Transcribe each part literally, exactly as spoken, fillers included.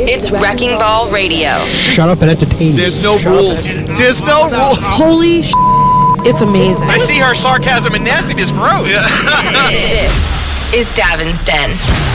It's Wrecking Ball Radio. Shut up and entertain me. There's no rules. There's no rules. Holy sh**, it's amazing. I see her sarcasm and nastiness grow. This is Davin's Den.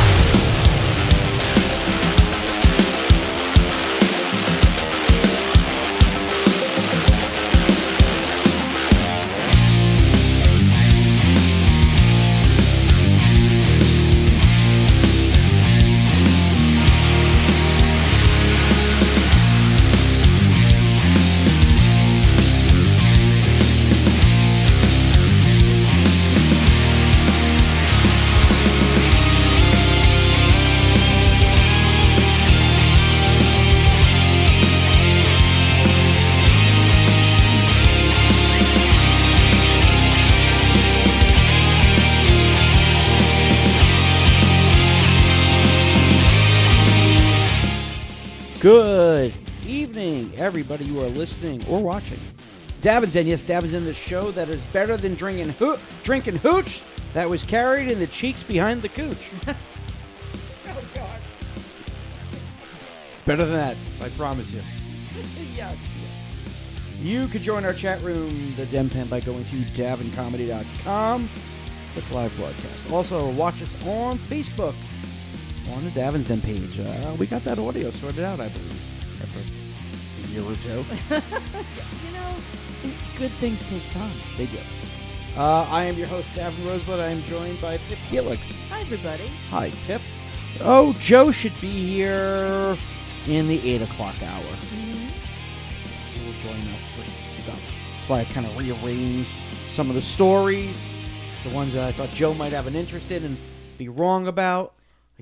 Good evening, everybody you are listening or watching. Davin's Den, yes, Davin's Den, the show that is better than drinking, ho- drinking hooch that was carried in the cheeks behind the cooch. Oh, God. It's better than that, I promise you. Yes. You could join our chat room, the Den Pen, by going to davin comedy dot com. Click live broadcast. Also, watch us on Facebook. On the Davin's Den page. Uh, we got that audio sorted out, I believe, after a year or two. You know, good things take time. They do. Uh, I am your host, Davin Rosebud. I am joined by Pip Helix. Hi, everybody. Hi, Pip. Oh, Joe should be here in the eight o'clock hour. Mm-hmm. He will join us for stuff. That's why I kind of rearranged some of the stories, the ones that I thought Joe might have an interest in and be wrong about.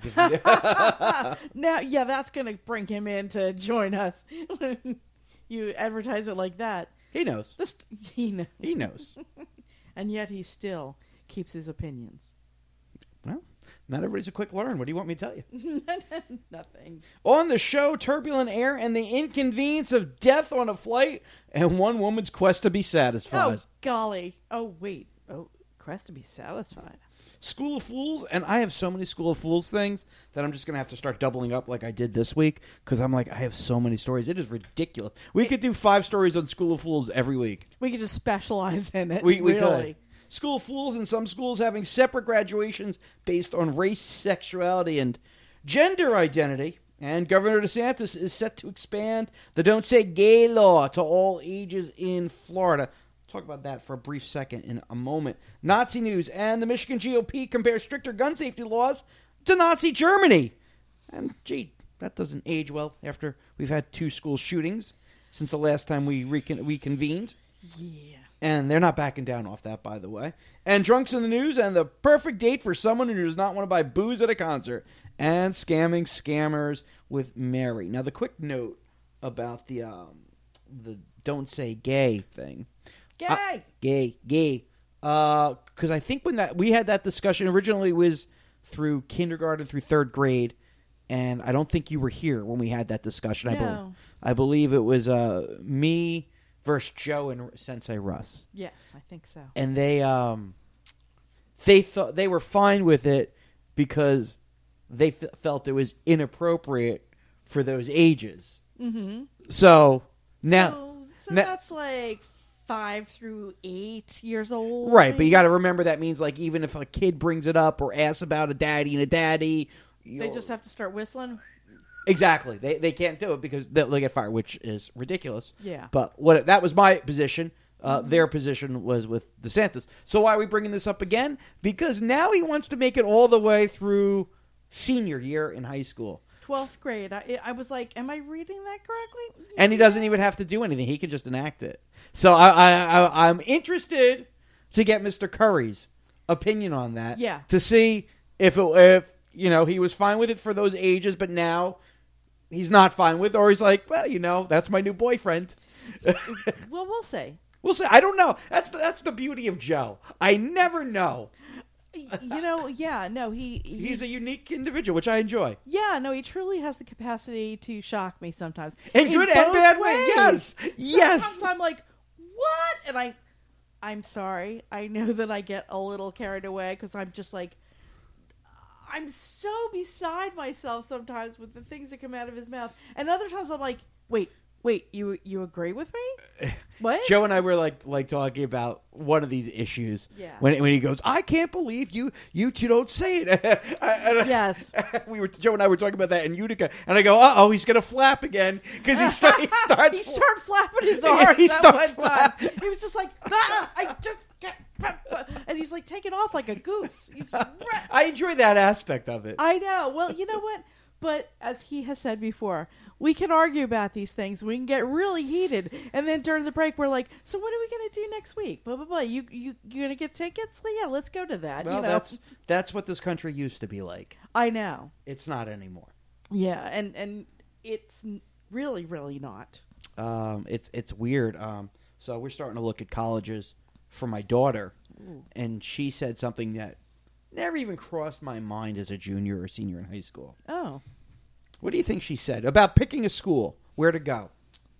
Now, yeah, that's going to bring him in to join us. You advertise it like that. He knows. This, he knows. He knows. And yet he still keeps his opinions. Well, not everybody's a quick learn. What do you want me to tell you? Nothing. On the show, turbulent air and the inconvenience of death on a flight and one woman's quest to be satisfied. Oh, golly. Oh, wait. Oh, quest to be satisfied. School of Fools, and I have so many School of Fools things that I'm just going to have to start doubling up like I did this week, because I'm like, I have so many stories. It is ridiculous. We could do five stories on School of Fools every week. We could just specialize in it. We, we really. could. School of Fools in some schools having separate graduations based on race, sexuality, and gender identity. And Governor DeSantis is set to expand the Don't Say Gay law to all ages in Florida. Talk about that for a brief second in a moment. Nazi news, and the Michigan G O P compares stricter gun safety laws to Nazi Germany. And, gee, that doesn't age well after we've had two school shootings since the last time we recon- reconvened. Yeah. And they're not backing down off that, by the way. And drunks in the news, and the perfect date for someone who does not want to buy booze at a concert. And scamming scammers with Mary. Now, the quick note about the um, the Don't Say Gay thing. Gay! Uh, gay, gay. Because uh, I think when that we had that discussion, originally it was through kindergarten through third grade, and I don't think you were here when we had that discussion. No. I, be- I believe it was uh, me versus Joe and Sensei Russ. Yes, I think so. And they um, they thought they were fine with it because they f- felt it was inappropriate for those ages. Mm-hmm. So now, So, so now that's like five through eight years old. right, but maybe? you got to remember that means like even if a kid brings it up or asks about a daddy and a daddy, you They know, just have to start whistling? exactly they they can't do it because they'll they'll get fired, which is ridiculous. Yeah. But what that was my position. Uh, mm-hmm. Their position was with DeSantis. So why are we bringing this up again? Because now he wants to make it all the way through senior year in high school. twelfth grade. I, I was like, am I reading that correctly? And he doesn't even have to do anything. He can just enact it. So I, I, I, I'm interested to get Mister Curry's opinion on that. Yeah. To see if, it, if you know, he was fine with it for those ages, but now he's not fine with it, or he's like, well, you know, that's my new boyfriend. Well, we'll see. We'll see. I don't know. That's the, that's the beauty of Joe. I never know. You know, yeah, no, he, he... He's a unique individual, which I enjoy. Yeah, no, he truly has the capacity to shock me sometimes. In good and bad ways. Yes. Yes. Sometimes I'm like, what? And I, I'm sorry. I know that I get a little carried away because I'm just like, I'm so beside myself sometimes with the things that come out of his mouth, and other times I'm like, wait, wait, you you agree with me? What? Joe and I were like like talking about one of these issues. Yeah. When when he goes, I can't believe you you two don't say it. And Yes. we were Joe and I were talking about that in Utica, and I go, uh oh, he's gonna flap again because he, start, he starts. he started flapping his arms He that starts one time. flapping. He was just like, ah, I just. And he's like taking off like a goose. He's I enjoy that aspect of it. I know. Well, you know what? But as he has said before, we can argue about these things. We can get really heated, and then during the break, we're like, "So what are we going to do next week?" Blah blah blah. You you you going to get tickets? Yeah, let's go to that. Well, you know? that's that's what this country used to be like. I know. It's not anymore. Yeah, and and it's really really not. Um, it's it's weird. Um, so we're starting to look at colleges for my daughter, Ooh. and she said something that never even crossed my mind as a junior or senior in high school. Oh. What do you think she said about picking a school, where to go?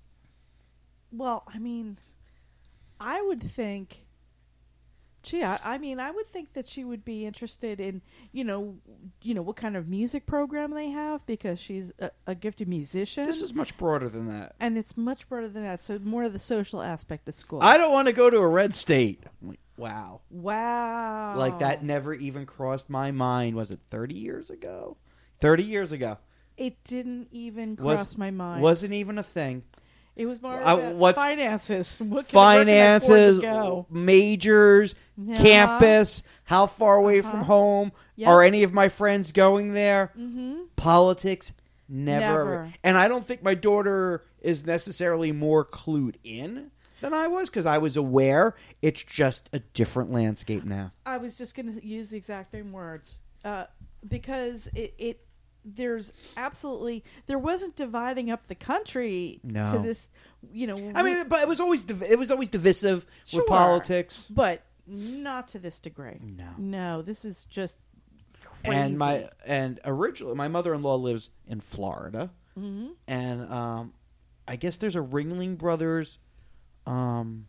Well, I mean, I would think, gee, I, I mean, I would think that she would be interested in, you know, you know, what kind of music program they have, because she's a, a gifted musician. This is much broader than that. And it's much broader than that, so more of the social aspect of school. I don't want to go to a red state. I'm like, wow. Wow. Like, that never even crossed my mind. Was it thirty years ago? thirty years ago. It didn't even Was- cross my mind. Wasn't even a thing. It was more I- about what's- finances. What can, where can I afford Finances, to go? majors, Yeah. campus, how far away Uh-huh. from home, Yep. are any of my friends going there? Mm-hmm. Politics, never. Never. And I don't think my daughter is necessarily more clued in than I was, because I was aware. It's just a different landscape now. I was just going to use the exact same words. Uh, because it, it there's absolutely there wasn't dividing up the country No. to this, you know. I mean, but it was always div- it was always divisive Sure. with politics. but not to this degree. No. No, this is just crazy. And my and originally my mother-in-law lives in Florida, Mhm. and um, I guess there's a Ringling Brothers um,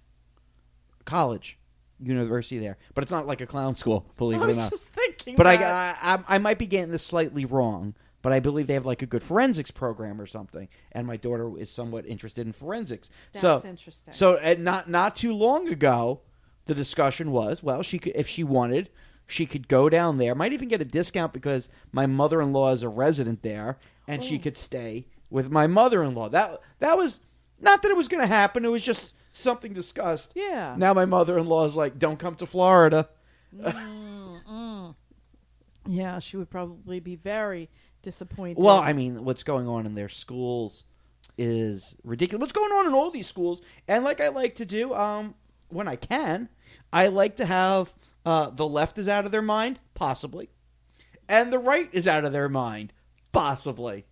college, university there, but it's not like a clown school, believe I it or was not. just thinking But I, that. I I I might be getting this slightly wrong, but I believe they have like a good forensics program or something, and my daughter is somewhat interested in forensics. That's so, interesting. So uh, not not too long ago, the discussion was, well, she could, if she wanted, she could go down there. Might even get a discount because my mother-in-law is a resident there, and she Oh. could stay with my mother-in-law. That that was not that it was going to happen. It was just something discussed. Yeah. Now my mother-in-law is like, don't come to Florida. Yeah, she would probably be very disappointed. Well, I mean, what's going on in their schools is ridiculous. What's going on in all these schools, and like I like to do, um, when I can, I like to have uh, the left is out of their mind, possibly, and the right is out of their mind, possibly.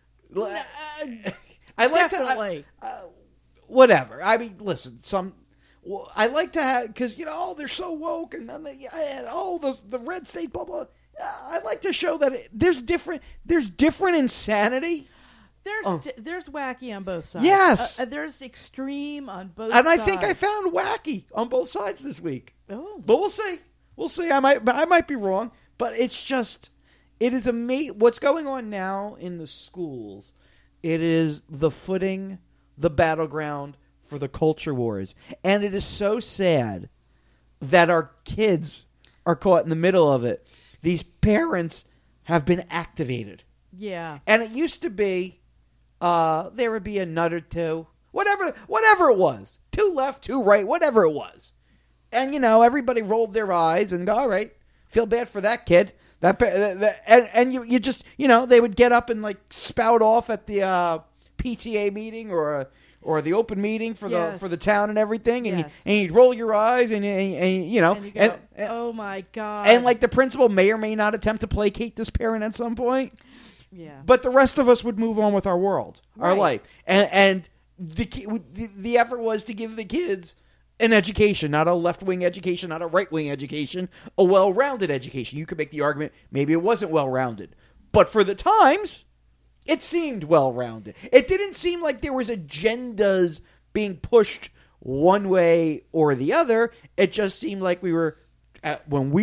I like definitely. to, uh, whatever. I mean, listen, some. Well, I like to have because you know, oh, they're so woke, and then they, oh, the the red state, blah blah. I like to show that it, there's different. There's different insanity. There's Oh. d- there's wacky on both sides. Yes. Uh, uh, there's extreme on both And I sides. think I found wacky on both sides this week. Oh. But we'll see. We'll see. I might I might be wrong, but it's just it is amazing what's going on now in the schools. It is the footing, the battleground for the culture wars. And it is so sad that our kids are caught in the middle of it. These parents have been activated. Yeah. And it used to be uh, there would be a nut or two, whatever, whatever it was, two left, two right, whatever it was, and you know everybody rolled their eyes and go, all right, feel bad for that kid. That, pa- that, that and and you you just you know they would get up and like spout off at the uh, P T A meeting or uh, or the open meeting for the Yes. for the town and everything, and Yes. you and you'd roll your eyes and and, and you know And you go, and, and, oh my God. and like the principal may or may not attempt to placate this parent at some point. yeah. But the rest of us would move on with our world, our Right. life, and and the, ki- the the effort was to give the kids an education, not a left wing education, not a right wing education, a well rounded education. You could make the argument maybe it wasn't well rounded, but for the times, it seemed well rounded. It didn't seem like there was agendas being pushed one way or the other. It just seemed like we were at, when we were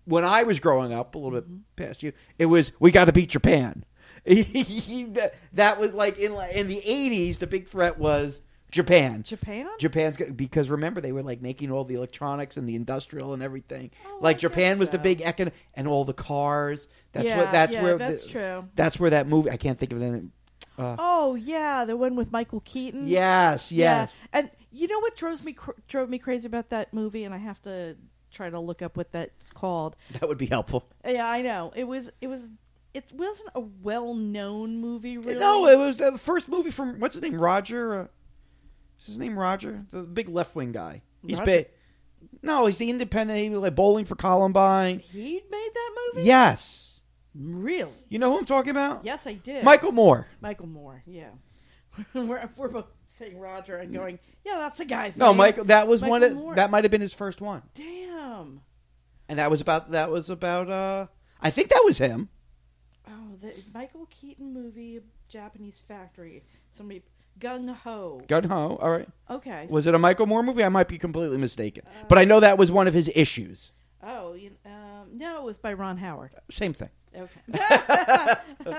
when I was growing up, a little bit past you, it was we got to beat Japan. that, that was like in in the eighties. The big threat was Japan. Japan? Japan's go- because remember they were like making all the electronics and the industrial and everything. Oh, like I Japan guess was the so. big econ and all the cars. That's Yeah, what. That's yeah, where. that's the, true. That's where that movie. I can't think of it. Uh, Oh yeah, the one with Michael Keaton. yes, yes. Yeah. And you know what drove me cr- drove me crazy about that movie, and I have to try to look up what that's called. That would be helpful. Yeah, I know. It was it was it wasn't a well-known movie really. No, it was the first movie from what's his name, Roger. Uh, is his name Roger? The big left wing guy. He's Roger? big. No, he's the independent. He was like Bowling for Columbine. He made that movie? Yes. Really? You know who I'm talking about? Yes, I did. Michael Moore. Michael Moore, yeah. we're, we're both saying Roger and going, yeah, that's the guy's No, name. Michael. That was Michael one. Of, Moore. that might have been his first one, Damn. and that was about. That was about. Uh, I think that was him. Oh, the Michael Keaton movie, Japanese Factory. Somebody, Gung Ho. Gun Ho. All right. Okay. Was it a Michael Moore movie? I might be completely mistaken, but I know that was one of his issues. Oh, you, um, no, it was by Ron Howard. Same thing. Okay.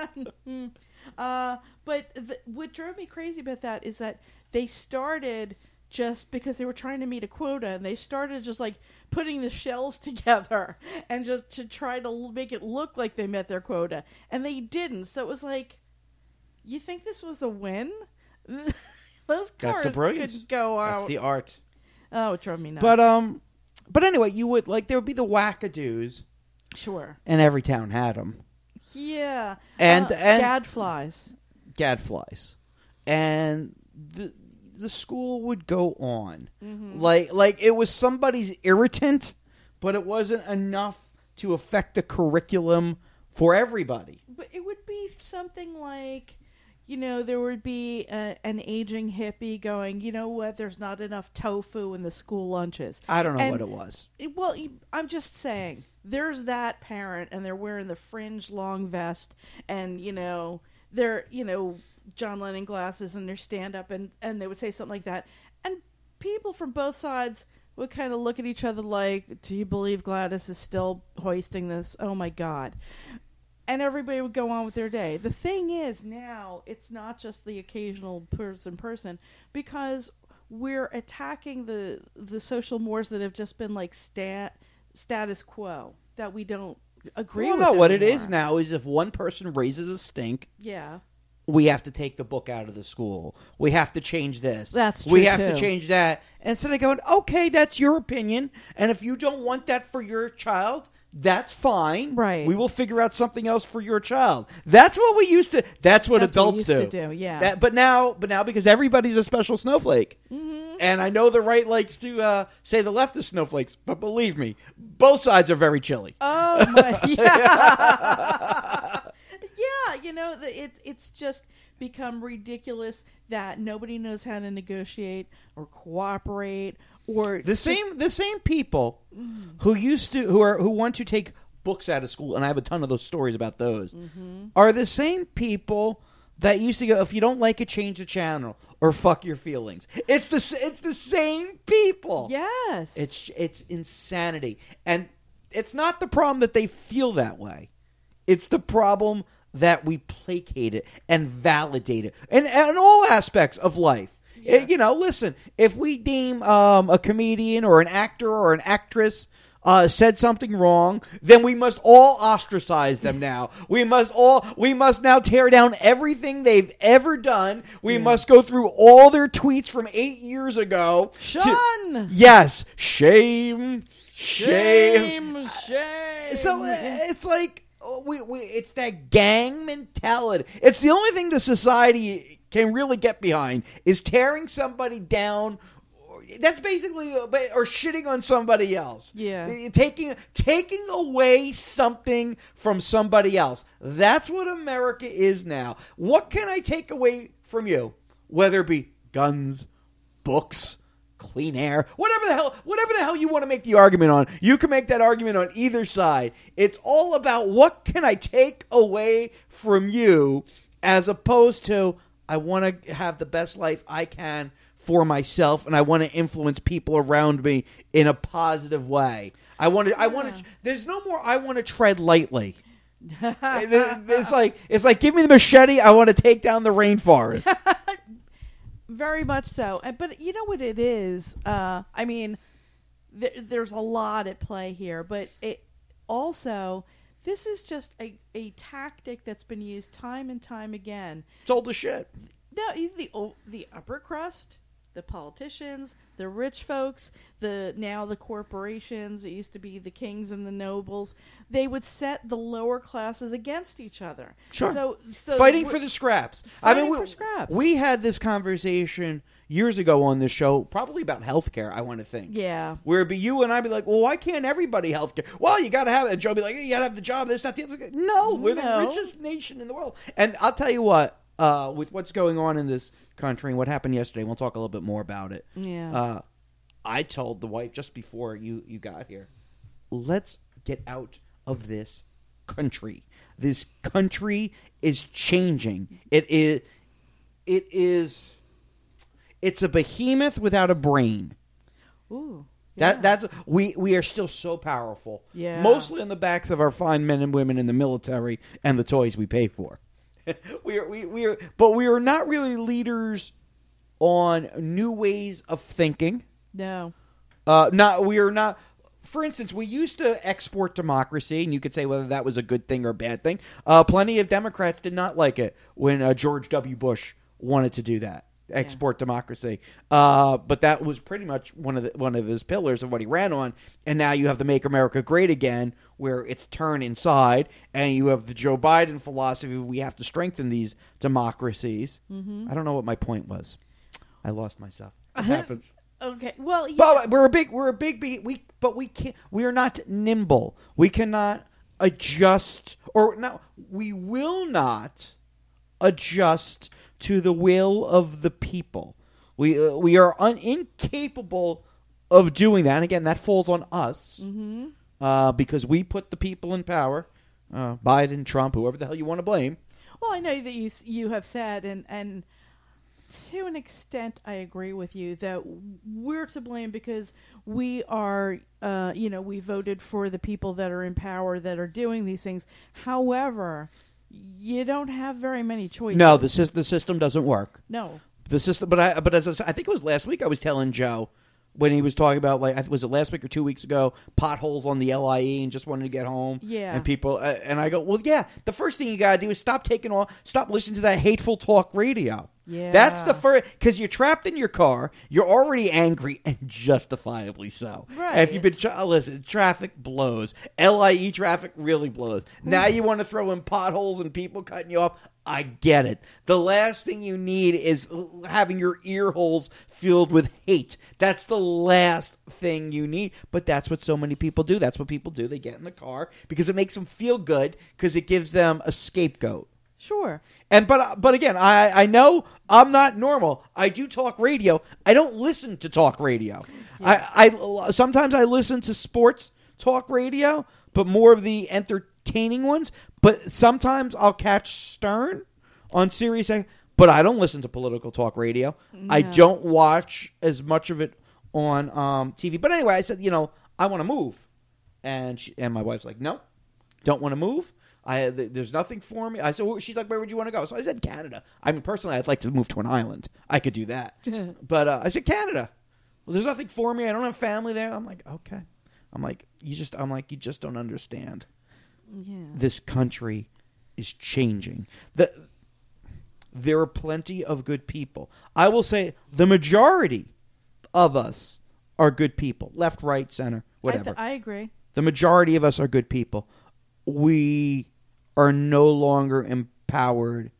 uh, but the, what drove me crazy about that is that they started just because they were trying to meet a quota, and they started just like putting the shells together and just to try to l- make it look like they met their quota, and they didn't. So it was like, you think this was a win? Those That's cars the brilliance. could go out. That's the art. Oh, it drove me nuts. But um, but anyway, you would like there would be the wackadoos, sure. and every town had them. Yeah. And- uh, and- gadflies. Gadflies, and the the school would go on Mm-hmm. like like it was somebody's irritant, but it wasn't enough to affect the curriculum for everybody. But it would be something like, you know, there would be a, an aging hippie going, you know what, there's not enough tofu in the school lunches. I don't know And- what it was. It- well, you- I'm just saying, there's that parent, and they're wearing the fringe long vest, and, you know, they're, you know, John Lennon glasses, and they're stand-up, and, and they would say something like that. And people from both sides would kind of look at each other like, do you believe Gladys is still hoisting this? Oh, my God. And everybody would go on with their day. The thing is, now, it's not just the occasional person person, because we're attacking the the social mores that have just been like stat, status quo, that we don't agree Well, with no, what it anymore. is now is if one person raises a stink, Yeah. we have to take the book out of the school. We have to change this. That's We true, have to too. change that. And instead of going, okay, that's your opinion, and if you don't want that for your child, that's fine. Right. We will figure out something else for your child. That's what we used to. That's what That's what we adults used do. to do, yeah. That, but now, but now because everybody's a special snowflake, mm-hmm. and I know the right likes to uh, say the left is snowflakes, but believe me, both sides are very chilly. Oh my, yeah, yeah. You know, the, it it's just become ridiculous that nobody knows how to negotiate or cooperate or The just- same the same people who used to who are who want to take books out of school, and I have a ton of those stories about those, Mm-hmm. are the same people that used to go, if you don't like it, change the channel or fuck your feelings. It's the s- it's the same people. Yes, It's it's insanity, and it's not the problem that they feel that way. It's the problem that we placate it and validate it, and in all aspects of life. Yes. It- you know, listen, if we deem um, a comedian or an actor or an actress uh, said something wrong, then we must all ostracize them now. We must all, we must now tear down everything they've ever done. We must go through all their tweets from eight years ago. to- Sean. yes, shame, shame. Shame, shame. So uh, it's like oh, we, we it's that gang mentality. It's the only thing the society can really get behind is tearing somebody down. That's basically uh, or shitting on somebody else. Yeah. Uh, taking taking away something from somebody else. That's what America is now. What can I take away from you? Whether it be guns, books, clean air, whatever the hell, whatever the hell you want to make the argument on, you can make that argument on either side. It's all about what can I take away from you, as opposed to I want to have the best life I can for myself, and I want to influence people around me in a positive way. I want to. I want to. There's no more. I want to tread lightly. It's like it's like give me the machete. I want to take down the rainforest. Very much so. Uh, But you know what it is? Uh, I mean, th- there's a lot at play here, but it also, this is just a, a tactic that's been used time and time again. It's old as shit. No, the o- the upper crust, the politicians, the rich folks, the now the corporations. It used to be the kings and the nobles. They would set the lower classes against each other. Sure. So, so fighting we're- for the scraps. Fighting I mean, we, for scraps. we had this conversation years ago on this show, probably about healthcare. I want to think. Yeah. Where it'd be you and I'd be like, well, why can't everybody healthcare? Well, you got to have it. And Joe be like, hey, you got to have the job. That's not the other. No, we're No. the richest nation in the world. And I'll tell you what. Uh, with what's going on in this country and what happened yesterday, we'll talk a little bit more about it. Yeah. Uh, I told the wife just before you, you got here, let's get out of this country. This country is changing. It is. It is. It's a behemoth without a brain. Ooh. That yeah. that's we we are still so powerful. Yeah. Mostly on the backs of our fine men and women in the military and the toys we pay for. we are we we are, but we are not really leaders on new ways of thinking. No. Uh, not we are not. For instance, we used to export democracy, and you could say whether that was a good thing or a bad thing. Uh, plenty of Democrats did not like it when uh, George W. Bush wanted to do that, export yeah. democracy. Uh, but that was pretty much one of the, one of his pillars of what he ran on. And now you have the Make America Great Again, where it's turn inside, and you have the Joe Biden philosophy of we have to strengthen these democracies. Mm-hmm. I don't know what my point was. I lost myself. It happens. Okay. Well, yeah. But we're a big, we're a big, big, we, but we can't, we are not nimble. We cannot adjust, or no, we will not adjust to the will of the people. We, uh, we are un, incapable of doing that. And again, that falls on us Mm-hmm. uh, because we put the people in power, uh, Biden, Trump, whoever the hell you want to blame. Well, I know that you you have said, and and. To an extent, I agree with you that we're to blame because we are, uh, you know, we voted for the people that are in power that are doing these things. However, you don't have very many choices. No, the, sy- the system doesn't work. No. The system, but I, but as I, said, I think it was last week I was telling Joe when he was talking about, like, was it last week or two weeks ago, potholes on the L I E and just wanted to get home. Yeah. And people, uh, and I go, well, yeah, the first thing you got to do is stop taking all, stop listening to that hateful talk radio. Yeah. That's the first, because you're trapped in your car, you're already angry, and justifiably so. Right. And if you've been, tra- listen, traffic blows. L I E traffic really blows. Now you want to throw in potholes and people cutting you off. I get it. The last thing you need is having your ear holes filled with hate. That's the last thing you need. But that's what so many people do. That's what people do. They get in the car because it makes them feel good because it gives them a scapegoat. Sure. And but but again, I I know I'm not normal. I do talk radio. I don't listen to talk radio. Yeah. I I sometimes I listen to sports talk radio, but more of the entertaining ones. But sometimes I'll catch Stern on Sirius, but I don't listen to political talk radio. No. I don't watch as much of it on um, T V. But anyway, I said, you know, I want to move, and she, and my wife's like, no, don't want to move. I there's nothing for me. I said, well, she's like, where would you want to go? So I said Canada. I mean, personally, I'd like to move to an island. I could do that. But uh, I said Canada. Well, there's nothing for me. I don't have family there. I'm like, okay. I'm like, you just. I'm like, you just don't understand. Yeah. This country is changing. The, there are plenty of good people. I will say the majority of us are good people. Left, right, center, whatever. I, th- I agree. The majority of us are good people. We are no longer empowered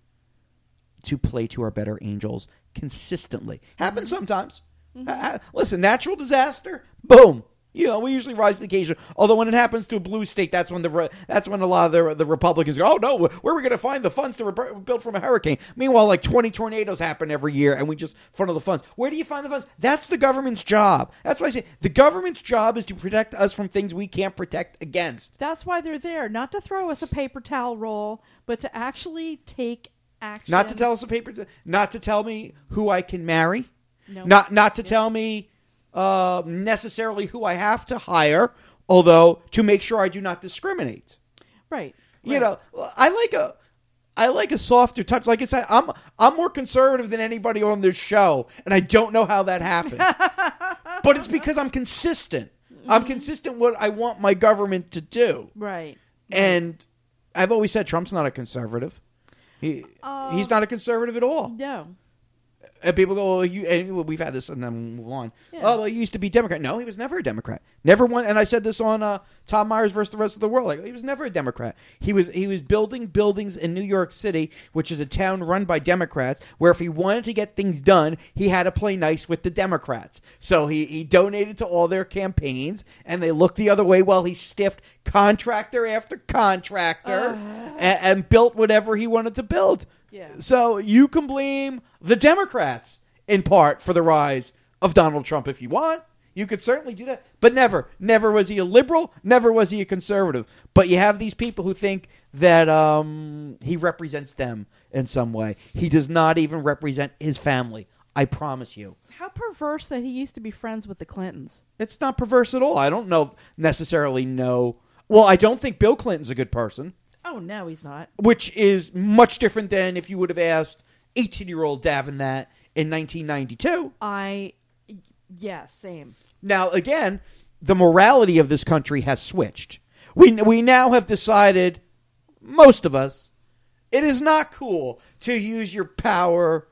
to play to our better angels consistently. Happens sometimes. Mm-hmm. Uh, listen, natural disaster, boom. You know, we usually rise to the occasion. Although when it happens to a blue state, that's when the re- that's when a lot of the the Republicans go, oh no, where are we going to find the funds to rebuild from a hurricane? Meanwhile, like twenty tornadoes happen every year, and we just funnel the funds. Where do you find the funds? That's the government's job. That's why I say the government's job is to protect us from things we can't protect against. That's why they're there, not to throw us a paper towel roll, but to actually take action. Not to tell us a paper, t- not to tell me who I can marry. No. Not not to tell me uh, necessarily who I have to hire, although to make sure I do not discriminate. Right. You right. know, I like a I like a softer touch. Like I said, I'm I'm more conservative than anybody on this show, and I don't know how that happened. But it's because I'm consistent. I'm consistent what I want my government to do. Right. And I've always said Trump's not a conservative. He Uh, he's not a conservative at all. No. And people go, well, you, and we've had this, and then we'll move on. Yeah. Oh, well, he used to be Democrat. No, he was never a Democrat. Never one. And I said this on uh, Tom Myers versus the Rest of the World. Like, he was never a Democrat. He was he was building buildings in New York City, which is a town run by Democrats, where if he wanted to get things done, he had to play nice with the Democrats. So he, he donated to all their campaigns, and they looked the other way while he stiffed contractor after contractor Uh. and, and built whatever he wanted to build. Yeah. So you can blame the Democrats in part for the rise of Donald Trump if you want. You could certainly do that. But never, never was he a liberal. Never was he a conservative. But you have these people who think that um, he represents them in some way. He does not even represent his family. I promise you. How perverse that he used to be friends with the Clintons. It's not perverse at all. I don't know necessarily know. Well, I don't think Bill Clinton's a good person. Oh, no, he's not. Which is much different than if you would have asked eighteen-year-old Davin that in nineteen ninety-two. I, yeah, same. Now, again, the morality of this country has switched. We we now have decided, most of us, it is not cool to use your power,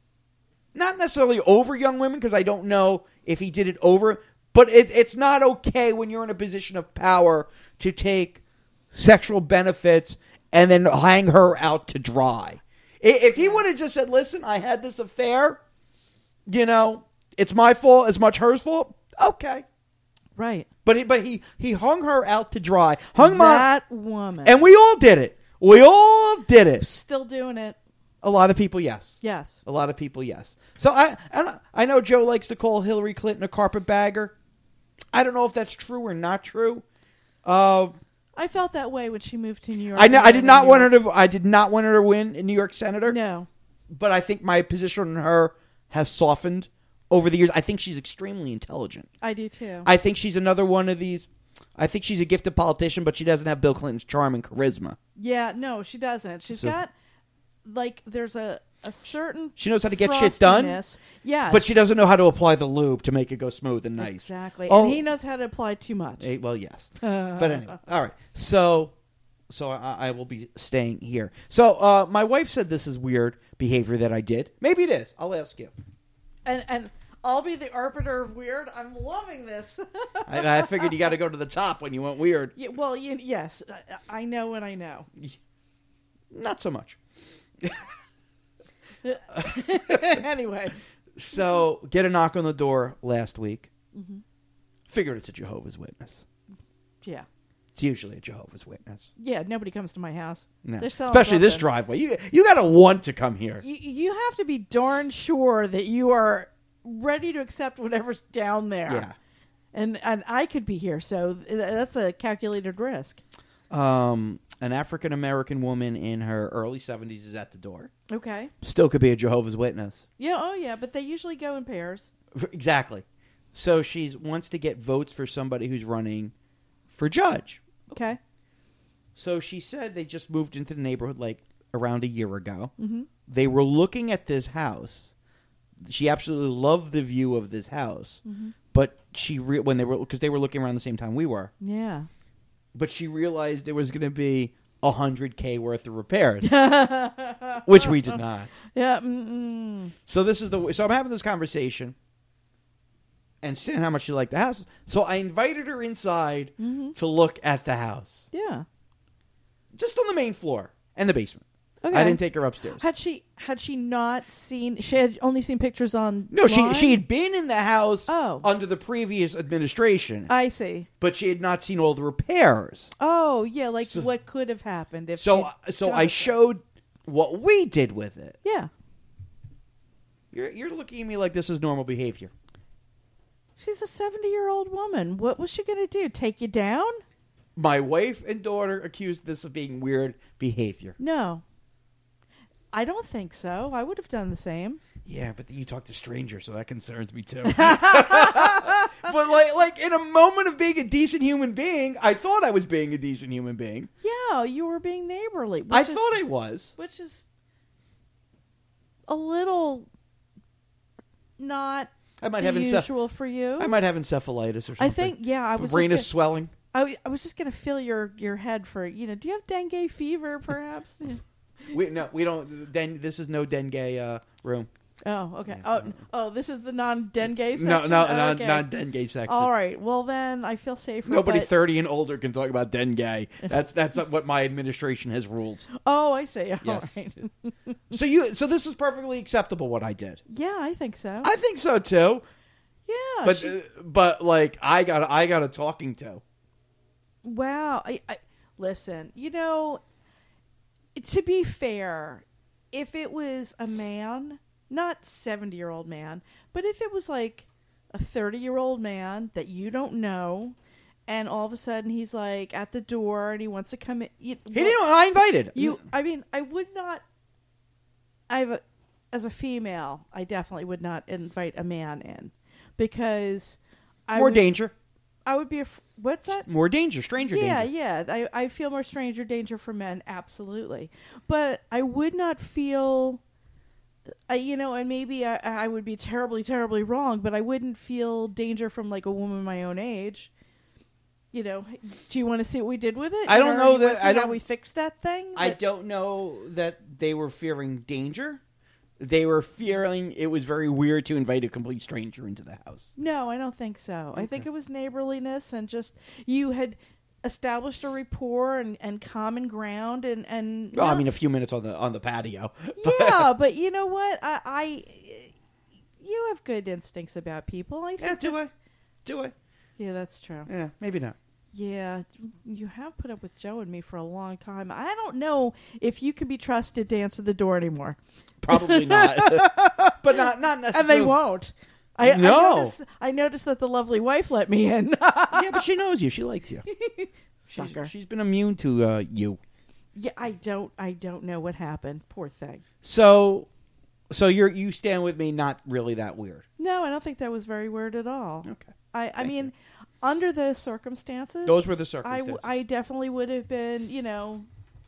not necessarily over young women, because I don't know if he did it over, but it, it's not okay when you're in a position of power to take sexual benefits and then hang her out to dry. If he would have just said, listen, I had this affair, you know, it's my fault as much hers fault, okay. Right. But he, but he, he hung her out to dry. Hung my, that woman. and we all did it. We all did it. Still doing it. A lot of people, yes. Yes. A lot of people, yes. So I and I know Joe likes to call Hillary Clinton a carpetbagger. I don't know if that's true or not true. Uh, I felt that way when she moved to New York. I know I did not New want her York. to. I did not want her to win in New York Senator. No. But I think my position on her has softened over the years. I think she's extremely intelligent. I do too. I think she's another one of these. I think she's a gifted politician, but she doesn't have Bill Clinton's charm and charisma. Yeah, no, she doesn't. She's So- got, like, there's a, a certain She knows how to get shit done, frostiness. Yeah. but she doesn't know how to apply the lube to make it go smooth and nice. Exactly. Oh, And he knows how to apply too much. eh, well, yes. But anyway, all right. So, so I, I will be staying here. So, uh, my wife said this is weird behavior that I did. Maybe it is. I'll ask you. And and I'll be the arbiter of weird. I'm loving this. I, I figured you got to go to the top when you went weird. Yeah, well, you, yes, I, I know what I know. Not so much. Anyway. So, get a knock on the door last week. Mm-hmm. Figured it's a Jehovah's Witness. Yeah. It's usually a Jehovah's Witness. Yeah, nobody comes to my house. No. They're selling Especially this something. driveway. You you got to want to come here. You, you have to be darn sure that you are ready to accept whatever's down there. Yeah. And and I could be here, so th- that's a calculated risk. Um, an African American woman in her early seventies is at the door. Okay. Still could be a Jehovah's Witness. Yeah, oh yeah, but they usually go in pairs. Exactly. So she wants to get votes for somebody who's running for judge. Okay. So she said they just moved into the neighborhood like around a year ago. Mm-hmm. They were looking at this house. She absolutely loved the view of this house, Mm-hmm. but she re- when they were because they were looking around the same time we were. Yeah. But she realized there was going to be a hundred k worth of repairs, which we did not. Yeah. Mm-mm. So this is the so I'm having this conversation and seeing how much she liked the house. So I invited her inside Mm-hmm. to look at the house, Yeah. just on the main floor and the basement. Okay. I didn't take her upstairs. Had she had she not seen? She had only seen pictures on. No, she she had been in the house Oh. under the previous administration, I see. but she had not seen all the repairs. Oh yeah, like So- what could have happened if. So she'd so done I it. showed what we did with it. Yeah. You're you're looking at me like this is normal behavior. She's a seventy-year-old woman. What was she going to do? Take you down? My wife and daughter accused this of being weird behavior. No. I don't think so. I would have done the same. Yeah, but you talk to strangers, so that concerns me too. But like, like in a moment of being a decent human being, I thought I was being a decent human being. Yeah, you were being neighborly. Which I is, thought I was. Which is a little not I might the have enceph- usual for you. I might have encephalitis or something. I think, yeah, I was brain just is swelling. I, I was just going to feel your, your head for, you know, do you have dengue fever, perhaps? We no, we don't. Den, this is no dengue uh, room. Oh, okay. Oh, oh, this is the non-dengue section? No, no, oh, no, okay. not dengue section. All right. Well, then I feel safer. Nobody but... thirty and older can talk about dengue. That's that's what my administration has ruled. Oh, I see. All Yes. right. So you, so this is perfectly acceptable. What I did. Yeah, I think so. I think so too. yeah. But she's- uh, but like I got I got a talking to. Wow. I, I listen, you know, to be fair, if it was a man, not seventy-year-old man, but if it was like a thirty-year-old man that you don't know, and all of a sudden he's like at the door and he wants to come in. You, He didn't. I invited You, I mean, I would not. I've, as a female, I definitely would not invite a man in because I More would, danger. I would be. Af- what's that? More danger. Stranger Yeah, danger. yeah. I, I feel more stranger danger for men, absolutely. But I would not feel, I, you know, and maybe I, I would be terribly, terribly wrong, but I wouldn't feel danger from like a woman my own age. You know, do you want to see what we did with it? I don't Or know you wanna that- see I how don't- we fixed that thing. I That- don't know that they were fearing danger. They were fearing it was very weird to invite a complete stranger into the house. No, I don't think so. I think it was neighborliness and just you had established a rapport and, and common ground and and Well, I no- mean, a few minutes on the on the patio. yeah, but you know what? I, I you have good instincts about people. I think. Yeah, do that- I? Do I? Yeah, that's true. Yeah, maybe not. Yeah, you have put up with Joe and me for a long time. I don't know if you can be trusted to answer the door anymore. Probably not. But not not And necessarily. they won't. I, No. I noticed, I noticed that the lovely wife let me in. Yeah, but she knows you. She likes you. Sucker. She's, she's been immune to uh, you. Yeah, I don't. I don't know what happened. Poor thing. So, so you're you stand with me. Not really that weird. No, I don't think that was very weird at all. Okay. I, I Thank mean, you. under those circumstances, Those were the I, circumstances. w- I definitely would have been, you know,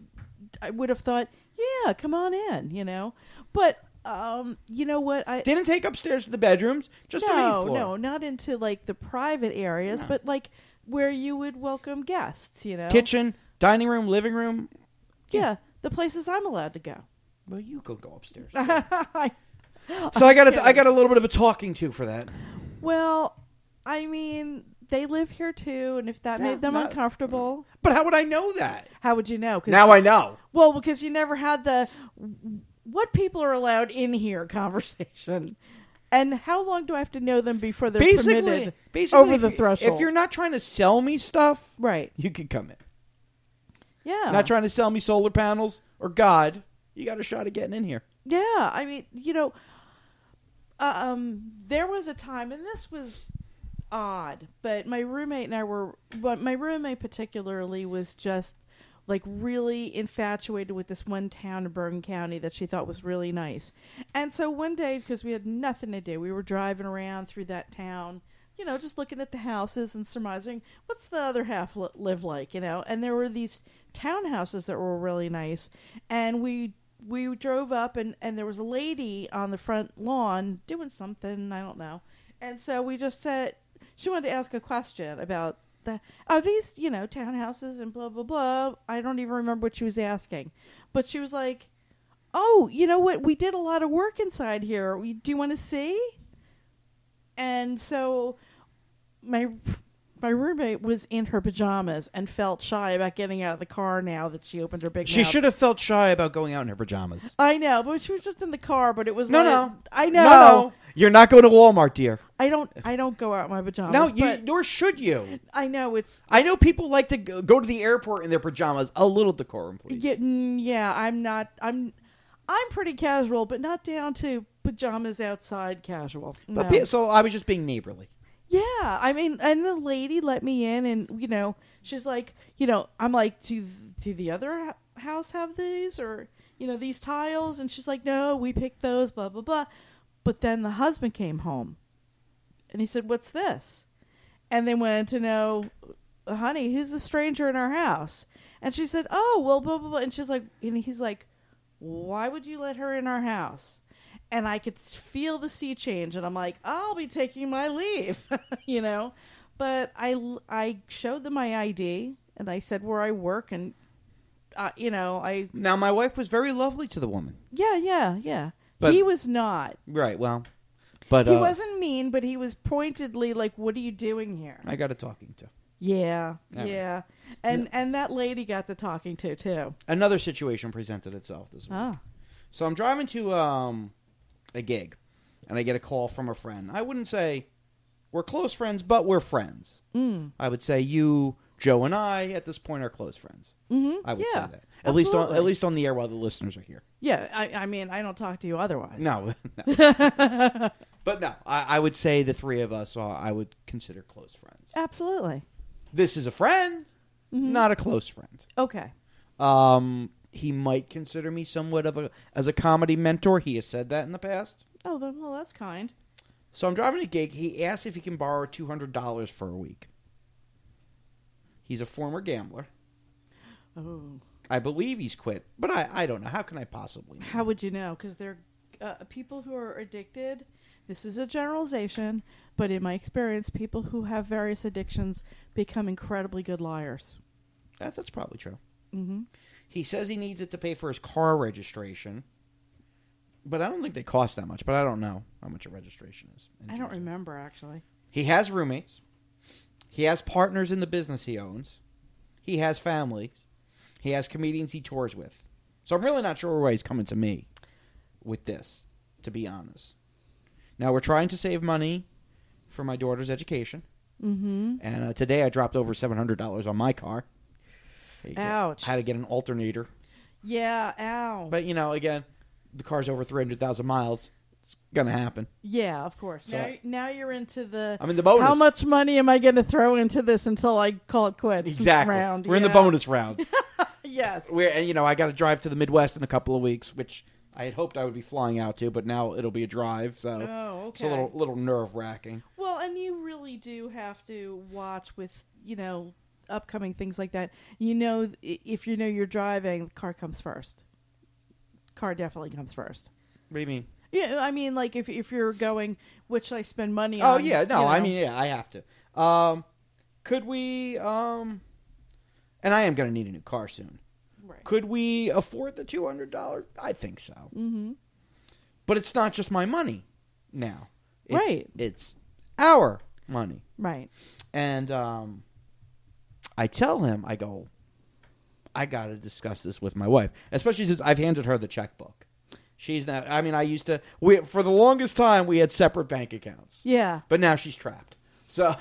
I would have thought, yeah, come on in, you know. But, um, you know what? I Didn't take upstairs to the bedrooms. Just the main no, floor. no, not into like the private areas, No. but like where you would welcome guests, you know. Kitchen, dining room, living room. Yeah, the places I'm allowed to go. Well, you could go upstairs. I- So I got a, I got a little bit of a talking to for that. well, I mean, they live here too, and if that Yeah, made them not- uncomfortable, But how would I know that? how would you know? 'Cause Now I know. Well, because you never had the what people are allowed in here conversation. And how long do I have to know them before they're Basically, permitted basically, over if the you- thrershold? If you're not trying to sell me stuff, right. you can come in. Yeah. Not trying to sell me solar panels or God, you got a shot at getting in here. Yeah. I mean, you know, uh, um, there was a time, and this was odd, but my roommate and I were, but my roommate particularly was just like really infatuated with this one town in Bergen County that she thought was really nice. And so one day, because we had nothing to do, we were driving around through that town, you know, just looking at the houses and surmising what's the other half li- live like, you know. And there were these townhouses that were really nice, and we we drove up, and and there was a lady on the front lawn doing something, I don't know. And so we just said, she wanted to ask a question about the, are these, you know, townhouses and blah, blah, blah. I don't even remember what she was asking. But she was like, oh, you know what? We did a lot of work inside here. We, do you want to see? And so my my roommate was in her pajamas and felt shy about getting out of the car now that she opened her big She mouth. should have felt shy about going out in her pajamas. I know, but she was just in the car, but it was No, like, no. I know. No, no. You're not going to Walmart, dear. I don't I don't go out in my pajamas. No, you, but nor should you. I know it's I know people like to go, go to the airport in their pajamas. A little decorum, please. yeah, mm, yeah, I'm not I'm I'm pretty casual, but not down to pajamas outside casual. But No. pe- so I was just being neighborly. Yeah, I mean, and the lady let me in, and you know, she's like, you know, I'm like, do do the other ha- house have these, or you know, these tiles? And she's like, no, we picked those, blah blah blah. But then the husband came home, and he said, "What's this?" And they wanted to know, "Honey, who's the stranger in our house?" And she said, "Oh, well, blah, blah, blah." And she's like, and he's like, "Why would you let her in our house?" And I could feel the sea change, and I'm like, "I'll be taking my leave," you know. But I, I showed them my I D, and I said where I work, and uh, you know, I Now, my wife was very lovely to the woman. yeah, yeah, yeah. But- he was not. Right. Well, but He uh, wasn't mean, but he was pointedly like, "What are you doing here?" I got a talking to. Yeah, Yeah. yeah, and and that lady got the talking to too. Another situation presented itself this week. Oh, So I'm driving to um, a gig, and I get a call from a friend. I wouldn't say we're close friends, but we're friends. mm. I would say you, Joe, and I at this point are close friends. Mm-hmm. I would yeah, say that at least on absolutely. at least on the air while the listeners are here. Yeah, I, I mean, I don't talk to you otherwise. No, no. But no, I, I would say the three of us are I would consider close friends. Absolutely. This is a friend, Mm-hmm. not a close friend. Okay. Um, he might consider me somewhat of a as a comedy mentor. He has said that in the past. Oh, then, well, that's kind. So I'm driving a gig. He asks if he can borrow two hundred dollars for a week. He's a former gambler. Oh, I believe he's quit, but I, I don't know. How can I possibly know? how would you know? Because they're uh, people who are addicted. This is a generalization, but in my experience, people who have various addictions become incredibly good liars. That, that's probably true. Mm-hmm. He says he needs it to pay for his car registration, but I don't think they cost that much. But I don't know how much a registration is. in I don't Jersey. remember, actually. He has roommates. He has partners in the business he owns. He has family. He has comedians he tours with. So I'm really not sure why he's coming to me with this, to be honest. Now, we're trying to save money for my daughter's education. Mm-hmm. And uh, today I dropped over seven hundred dollars on my car. Ouch. Had to get an alternator. Yeah, ow. But, you know, again, the car's over three hundred thousand miles. It's going to happen. Yeah, of course. So now, I- now you're into the. I'm in the bonus. How much money am I going to throw into this until I call it quits? Exactly. Round. We're in the Yeah. bonus round. Yes. We're, and, you know, I got to drive to the Midwest in a couple of weeks, which I had hoped I would be flying out to, but now it'll be a drive, so Oh, it's a okay. little little nerve wracking. Well, and you really do have to watch with, you know, upcoming things like that. You know, i- if you know you're driving, the car comes first. Car definitely comes first. What do you mean? Yeah, I mean, like if if you're going, which should I spend money Oh on? yeah, no, you I know. mean yeah, I have to. Um, could we? Um, and I am going to need a new car soon. Right. Could we afford the two hundred dollars? I think so. Mm-hmm. But it's not just my money now. It's, Right. It's our money. Right. And um, I tell him, I go, I got to discuss this with my wife, especially since I've handed her the checkbook. She's not, I mean, I used to, we for the longest time, we had separate bank accounts. Yeah. But now she's trapped. So,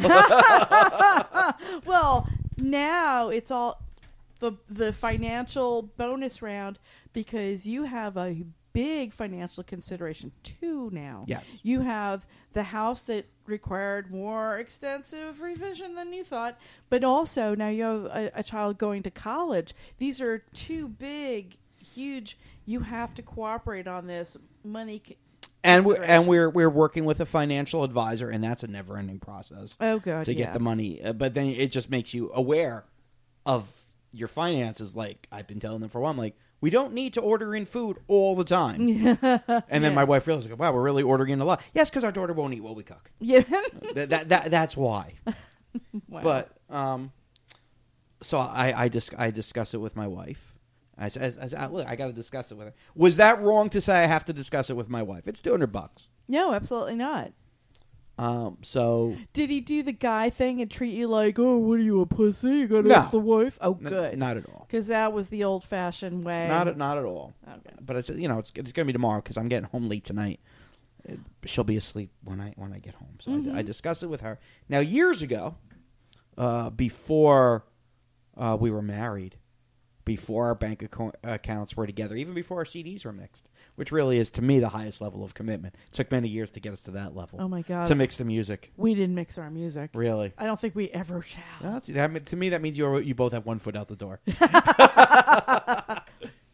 Well, now it's all the the financial bonus round because you have a big financial consideration too now. Yes. You have the house that required more extensive revision than you thought, but also now you have a, a child going to college. These are two big, huge, you have to cooperate on this money. c- and we're, and considerations. we're, we're working with a financial advisor, and that's a never ending process Oh, good. to yeah. get the money. Uh, but then it just makes you aware of your finances. Like I've been telling them for a while, I'm like, we don't need to order in food all the time. And then Yeah. my wife realized, like, wow, we're really ordering in a lot. Yes, because our daughter won't eat while we cook. Yeah. that, that, that that's why. Wow. But um, so I I, dis- I discuss it with my wife. I said, I, said, look, I got to discuss it with her. Was that wrong to say I have to discuss it with my wife? It's two hundred bucks. No, absolutely not. Um, so Did he do the guy thing and treat you like, oh, what are you, a pussy? You got to No. ask the wife? Oh, n- good. not at all. Because that was the old-fashioned way. Not at, not at all. Okay. But I said, you know, it's it's gonna be tomorrow because I'm getting home late tonight. Uh, She'll be asleep when I when I get home. So Mhm. I, I discussed it with her. Now years ago, uh, before uh, we were married, before our bank acco- accounts were together, even before our C Ds were mixed, which really is to me the highest level of commitment. It took many years to get us to that level. Oh, my God. To mix the music, We didn't mix our music. really. I don't think we ever shall. That's, that, mean- to me, that means you you both have one foot out the door.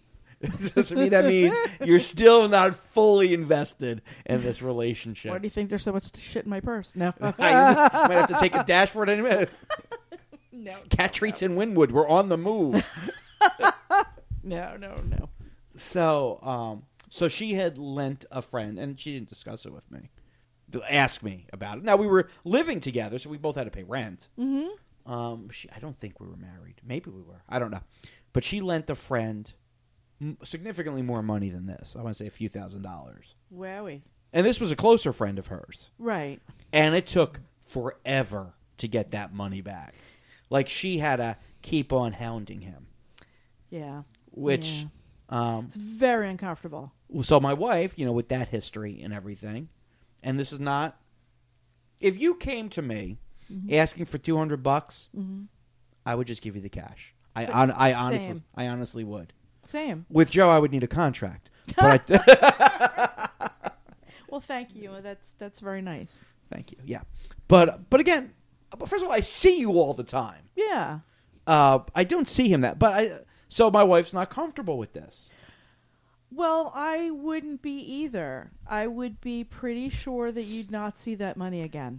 To me, that means you're still not fully invested in this relationship. Why do you think there's so much shit in my purse? No. I might have to take a dashboard in a minute. No. Cat treats in Wynwood. We're on the move. No, no, no. So, um, so she had lent a friend, and she didn't discuss it with me. To ask me about it. Now, we were living together, so we both had to pay rent. Mm-hmm. Um, she, I don't think we were married. Maybe we were. I don't know. But she lent a friend m- significantly more money than this. I want to say a few thousand dollars. Wowie. And this was a closer friend of hers. Right. And it took forever to get that money back. Like, she had to keep on hounding him. Yeah. Which, yeah. um, It's very uncomfortable. so my wife, you know, with that history and everything, and this is not, if you came to me mm-hmm. asking for two hundred bucks, mm-hmm. I would just give you the cash. I, Same. I, I honestly, Same. I honestly would. Same. With Joe, I would need a contract. But I, well, thank you. That's that's very nice. Thank you. Yeah, but but again, first of all, I see you all the time. Yeah. Uh, I don't see him that, but I. So my wife's not comfortable with this. Well, I wouldn't be either. I would be pretty sure that you'd not see that money again.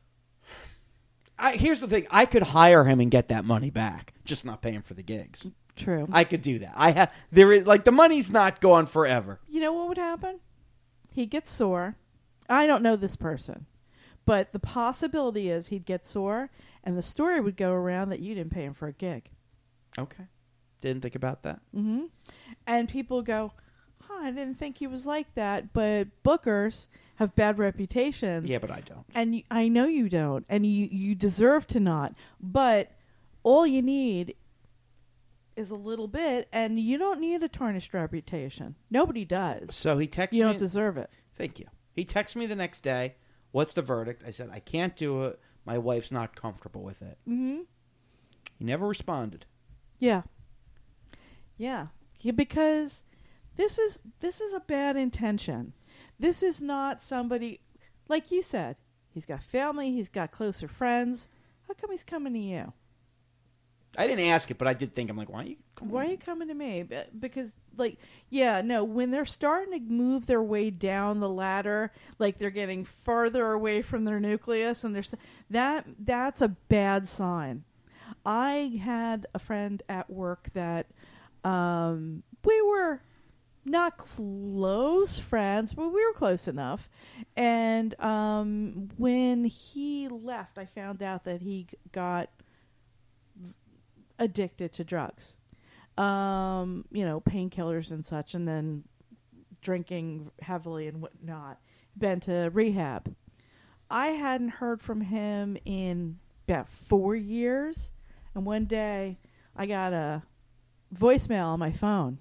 I, here's the thing: I could hire him and get that money back, just not pay him for the gigs. True. I could do that. I have there is like the money's not gone forever. You know what would happen? He'd get sore. I don't know this person, but the possibility is he'd get sore, and the story would go around that you didn't pay him for a gig. Okay, didn't think about that. Mm-hmm. And people go, "Huh, I didn't think he was like that." But bookers have bad reputations. Yeah, but I don't. And you, I know you don't, and you you deserve to not. But all you need is a little bit, and you don't need a tarnished reputation. Nobody does. So he texted me. You don't deserve it. Thank you. He texted me the next day. What's the verdict? I said, I can't do it. My wife's not comfortable with it. Mm-hmm. He never responded. Yeah. Yeah. Yeah, because this is this is a bad intention. This is not somebody, like you said, he's got family, he's got closer friends. How come he's coming to you? I didn't ask it, but I did think, I'm like, why are you coming? Why are you coming to me? Because, like, yeah, no, when they're starting to move their way down the ladder, like they're getting farther away from their nucleus, and there's that that's a bad sign. I had a friend at work that um, we were not close friends, but we were close enough. And um, when he left, I found out that he got addicted to drugs, um, you know, painkillers and such, and then drinking heavily and whatnot. Been to rehab. I hadn't heard from him in about four years, and one day I got a voicemail on my phone.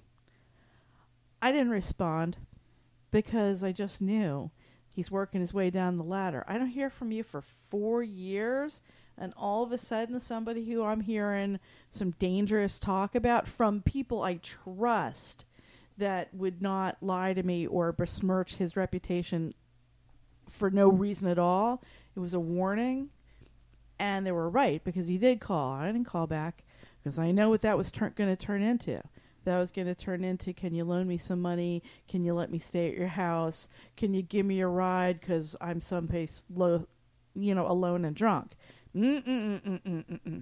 I didn't respond because I just knew he's working his way down the ladder. I don't hear from you for four years. And all of a sudden, somebody who I'm hearing some dangerous talk about from people I trust that would not lie to me or besmirch his reputation for no reason at all. It was a warning. And they were right, because he did call. I didn't call back because I know what that was tur- going to turn into. That was going to turn into, can you loan me some money? Can you let me stay at your house? Can you give me a ride because I'm someplace low, you know, alone and drunk? Mm-mm-mm-mm-mm-mm.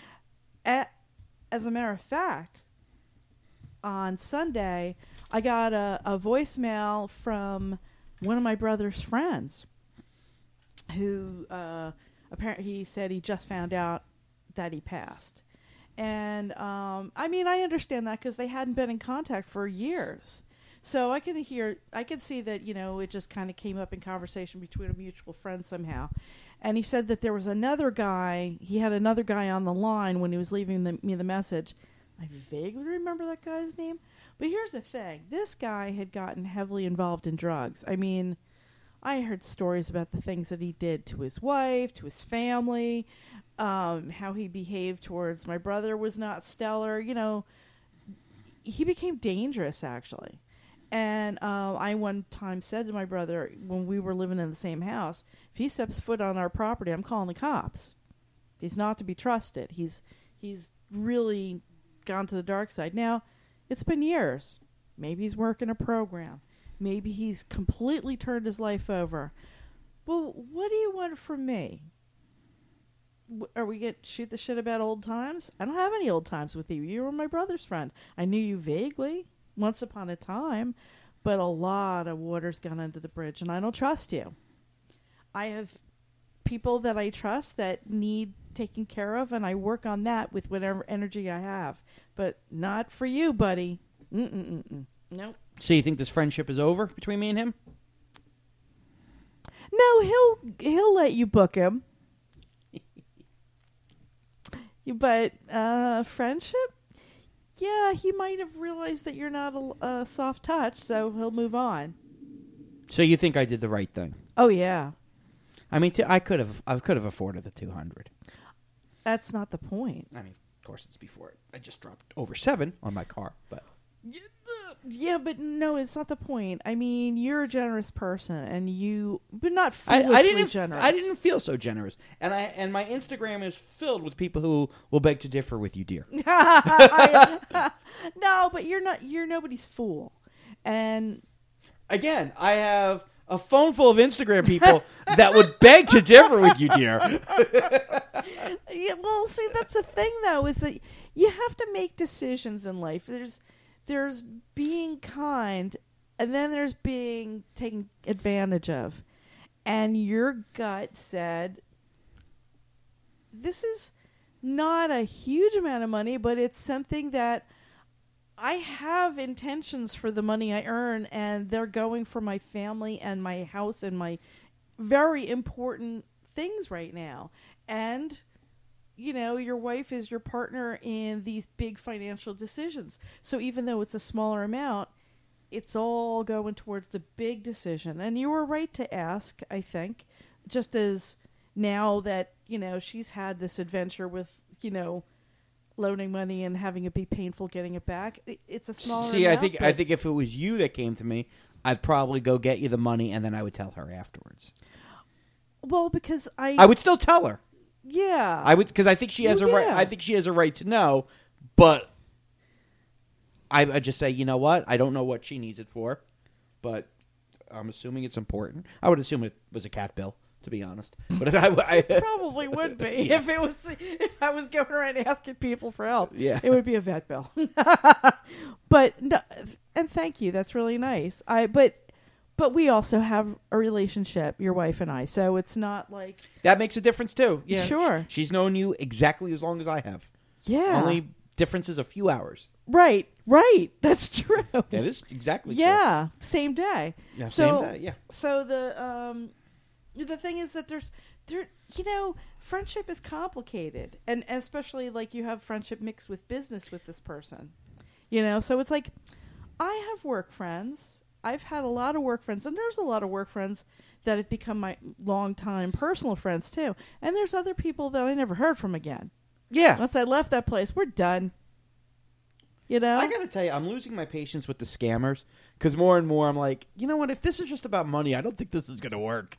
As a matter of fact, on Sunday, I got a, a voicemail from one of my brother's friends who uh, apparently he said he just found out that he passed. And, um, I mean, I understand that because they hadn't been in contact for years. So I can hear, I could see that, you know, it just kind of came up in conversation between a mutual friend somehow. And he said that there was another guy, he had another guy on the line when he was leaving the, me the message. I vaguely remember that guy's name. But here's the thing. This guy had gotten heavily involved in drugs. I mean, I heard stories about the things that he did to his wife, to his family, um, how he behaved towards my brother was not stellar. You know, he became dangerous, actually. And uh, I one time said to my brother, when we were living in the same house, if he steps foot on our property, I'm calling the cops. He's not to be trusted. He's he's really gone to the dark side. Now, it's been years. Maybe he's working a program. Maybe he's completely turned his life over. Well, what do you want from me? W- Are we going to shoot the shit about old times? I don't have any old times with you. You were my brother's friend. I knew you vaguely, once upon a time, but a lot of water's gone under the bridge, and I don't trust you. I have people that I trust that need taken care of, and I work on that with whatever energy I have. But not for you, buddy. Mm-mm-mm-mm. Nope. So you think this friendship is over between me and him? No, he'll he'll let you book him. But uh, friendship? Yeah, he might have realized that you're not a, a soft touch, so he'll move on. So you think I did the right thing? Oh yeah. I mean, t- I could have I could have afforded the two hundred. That's not the point. I mean, of course, it's before it. I just dropped over seven on my car, but Yeah, but no, it's not the point. I mean, you're a generous person, and you, but not I, foolishly I didn't. generous. I didn't feel so generous, and I and my Instagram is filled with people who will beg to differ with you, dear. I- no, but you're not. You're nobody's fool, and Again, I have a phone full of Instagram people that would beg to differ with you, dear. yeah, well, see, that's the thing, though, is that you have to make decisions in life. There's, there's being kind, and then there's being taken advantage of, and your gut said, "This is not a huge amount of money, but it's something that I have intentions for the money I earn, and they're going for my family and my house and my very important things right now." And, you know, your wife is your partner in these big financial decisions. So even though it's a smaller amount, it's all going towards the big decision. And you were right to ask, I think, just as now that, you know, she's had this adventure with, you know, loaning money and having it be painful getting it back. It's a smaller See, amount. I think I think if it was you that came to me, I'd probably go get you the money, and then I would tell her afterwards. Well, because I... I would still tell her. Yeah. I would, because I think she has Well, a right. yeah. I think she has a right to know, but I, I just say, you know what? I don't know what she needs it for, but I'm assuming it's important. I would assume it was a cat bill, to be honest. But I, I Probably would be Yeah. if it was if I was going around asking people for help. Yeah. It would be a vet bill. But no, and thank you. That's really nice. I but but we also have a relationship, your wife and I. So it's not like that makes a difference too. Yeah, Sure. She's known you exactly as long as I have. yeah. Only difference is a few hours. Right. Right. That's true. Yeah, this is exactly true. Yeah, same day. Yeah, so, same day, yeah. So the um, the thing is that there's there you know friendship is complicated, and especially like you have friendship mixed with business with this person, you know. So it's like I have work friends. I've had a lot of work friends, and there's a lot of work friends that have become my longtime personal friends too. And there's other people that I never heard from again. Yeah. Once I left that place, we're done. You know? I gotta tell you, I'm losing my patience with the scammers because more and more I'm like, you know what? If this is just about money, I don't think this is gonna work.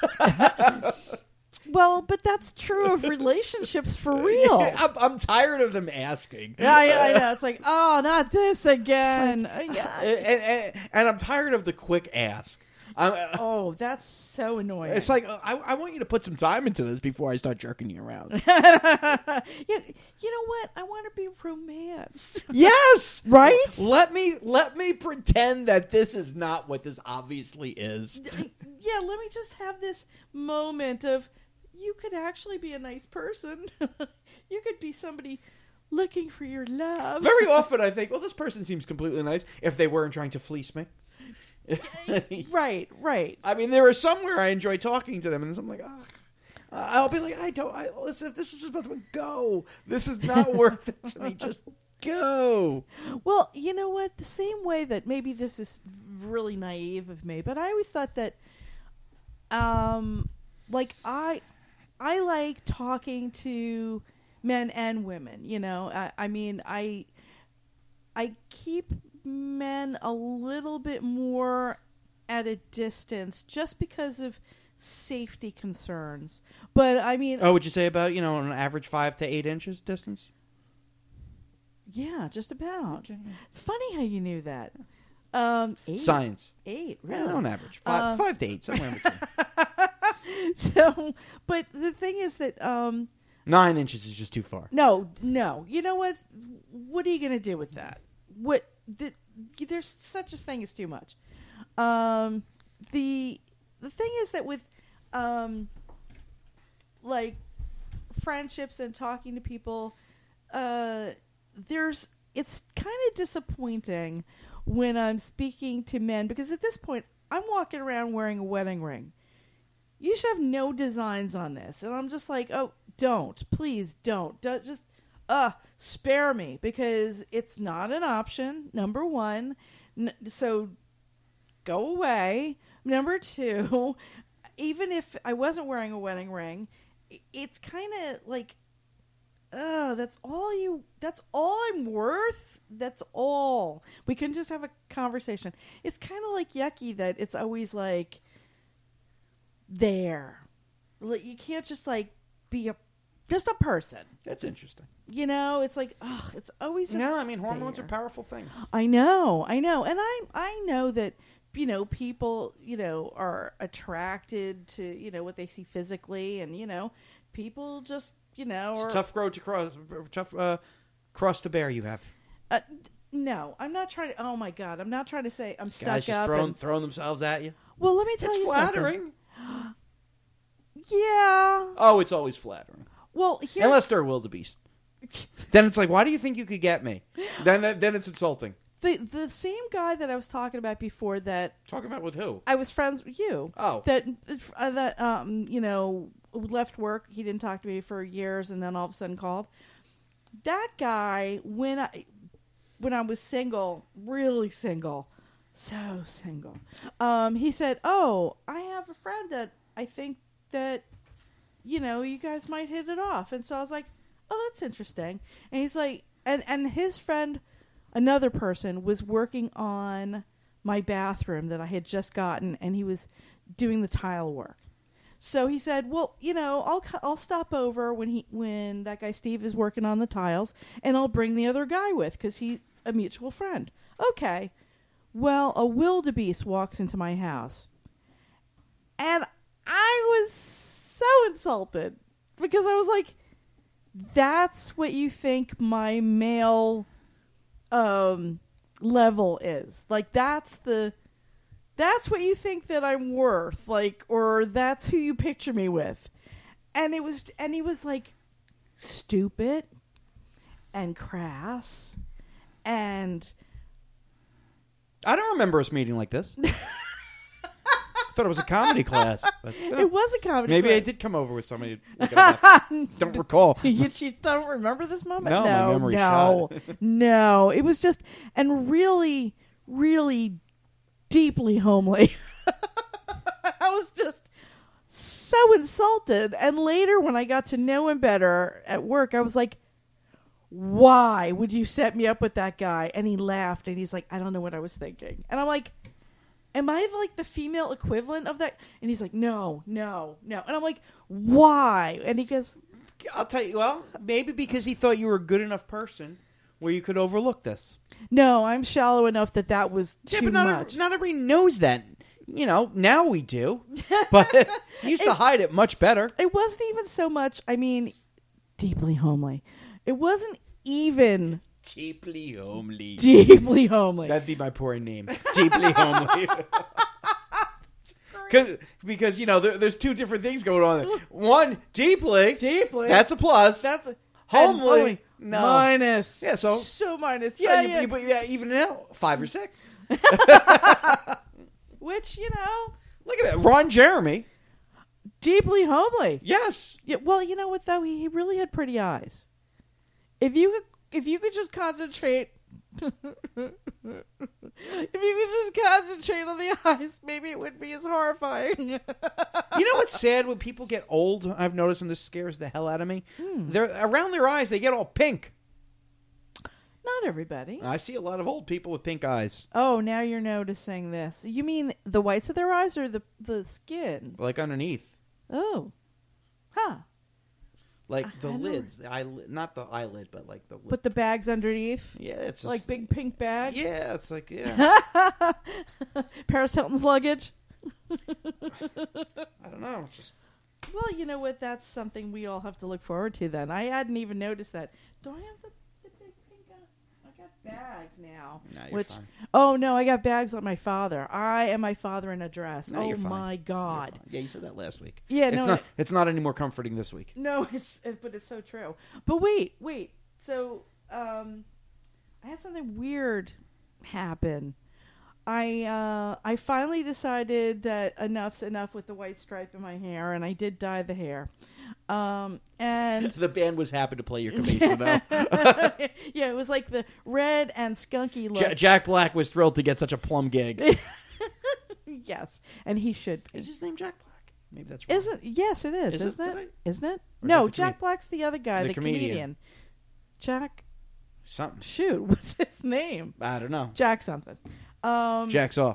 Well, but that's true of relationships for real. I'm, I'm tired of them asking. Yeah, I, I know. It's like, oh, not this again. Uh, yeah. and, and, and I'm tired of the quick ask. I'm, Oh, that's so annoying. It's like, I, I want you to put some time into this before I start jerking you around. yeah, you know what? I want to be romanced. Yes! Right? Let me let me pretend that this is not what this obviously is. Yeah, let me just have this moment of, you could actually be a nice person. You could be somebody looking for your love. Very often I think, well, this person seems completely nice if they weren't trying to fleece me. Right, right. I mean, there are some where I enjoy talking to them, and I'm like, oh, I'll be like, I don't, I, listen, if this is just about to go, this is not worth it to me, just go. Well, you know what? The same way that maybe this is really naive of me, but I always thought that, um, like I, I like talking to men and women. You know, I, I mean, I, I keep men a little bit more at a distance just because of safety concerns. But I mean, Oh, would you say about, you know, an average five to eight inches distance? yeah, just about. Okay. Funny how you knew that. Um, eight. Science. Eight, Yeah, really? on average. Five, Uh, five to eight, somewhere in between. So, but the thing is that, um, Nine inches is just too far. no, no. You know what? What are you going to do with that? What? The, there's such a thing as too much. Um, the the thing is that with, um, like friendships and talking to people, uh, there's it's kind of disappointing when I'm speaking to men because at this point I'm walking around wearing a wedding ring. You should have no designs on this, and I'm just like, oh, don't, please don't, don't just, uh, spare me because it's not an option. Number one, N- so go away. Number two, even if I wasn't wearing a wedding ring, it's kind of like, oh, that's all you, that's all I'm worth. That's all. We can just have a conversation. It's kind of like yucky that it's always like there. Like, you can't just like be a, just a person. That's interesting. You know, it's like, oh, it's always just No, I mean, hormones there. are powerful things. I know, I know. And I, I know that, you know, people, you know, are attracted to, you know, what they see physically and, you know, people just, you know, It's are a tough road to cross, tough uh, cross to bear you have. Uh, no, I'm not trying to. Oh my God, I'm not trying to say I'm stuck Guys just up. throwing, and, throwing themselves at you. well, let me tell It's you flattering. something. Yeah. Oh, it's always flattering. Well, here. Unless they're a wildebeest. Then it's like, why do you think you could get me? Then then it's insulting. the the same guy that I was talking about before that Talking about with who? I was friends with you. Oh. That uh, that um you know left work. He didn't talk to me for years, and then all of a sudden called. That guy when I when I was single, really single, so single. Um, he said, "Oh, I have a friend that I think that you know you guys might hit it off," and so I was like, "Oh, that's interesting." And he's like, and and his friend, another person, was working on my bathroom that I had just gotten, and he was doing the tile work. So he said, "Well, you know, I'll I'll stop over when he when that guy Steve is working on the tiles, and I'll bring the other guy with because he's a mutual friend." Okay. Well, a wildebeest walks into my house, and I was so insulted because I was like, "That's what you think my male um, level is? Like that's the." That's what you think that I'm worth, like, or that's who you picture me with. And it was, and he was like, stupid and crass, and I don't remember us meeting like this. I thought it was a comedy class. But, uh, it was a comedy. maybe class. I did come over with somebody. Don't recall. you, you don't remember this moment? No, my no, memory's no, shot. no. It was just, and really, really deeply homely. I was just so insulted. And later, when I got to know him better at work, I was like, why would you set me up with that guy? And he laughed, and he's like, I don't know what I was thinking. And I'm like, am I like the female equivalent of that? And he's like, no, no, no. And I'm like, why? And he goes, I'll tell you. Well, maybe because he thought you were a good enough person where you could overlook this. no, I'm shallow enough that that was too yeah, but not, much. every- not everybody knows that. You know, now we do. But he used to hide it much better. It wasn't even so much, I mean, deeply homely. It wasn't even Deeply homely. deeply homely. That'd be my porn name. Deeply homely. Cause, because, you know, there, there's two different things going on there. One, deeply. deeply. That's a plus. That's a, Homely. and No. minus. Yeah, so- so minus. So Yeah, you, yeah. you, but yeah, even now, five or six. Which, you know, Look at that. Ron Jeremy. deeply homely. Yes. Yeah, well, you know what though? He, he really had pretty eyes. If you could, if you could just concentrate, if you could just concentrate on the eyes, maybe it wouldn't be as horrifying. You know what's sad when people get old? I've noticed, and this scares the hell out of me. Hmm. They're around their eyes. They get all pink. Not everybody. I see a lot of old people with pink eyes, Oh, now you're noticing this. You mean the whites of their eyes or the the skin? like underneath. Oh, huh. like the I know. lids, the eyelid, not the eyelid, but like the lid. Put the bags underneath. Yeah, it's just, Like big pink bags. Yeah, it's like yeah. Paris Hilton's luggage. I don't know. It's just Well, you know what? That's something we all have to look forward to. Then I hadn't even noticed that. Do I have the, the big pink? Uh, I got bags now. No, you're which fine. oh no, I got bags like my father. I am my father in a dress. No, oh you're fine. my You're God. fine. Yeah, you said that last week. Yeah, it's no, not, it- it's not any more comforting this week. No, it's it, but it's so true. But wait, wait. So um, I had something weird happen. I uh, I finally decided that enough's enough with the white stripe in my hair, and I did dye the hair. Um, and The band was happy to play your cabeza, though. yeah, it was like the red and skunky look. Ja- Jack Black was thrilled to get such a plum gig. Yes, and he should be. Is his name Jack Black? Maybe that's wrong. Isn't yes, it is, Is it? isn't Did it? I- Isn't it? Or is No, it the Jack comed- Black's the other guy, the the, comedian? comedian. Jack, Something. shoot, what's his name? I don't know. Jack something. Um, Jack's off.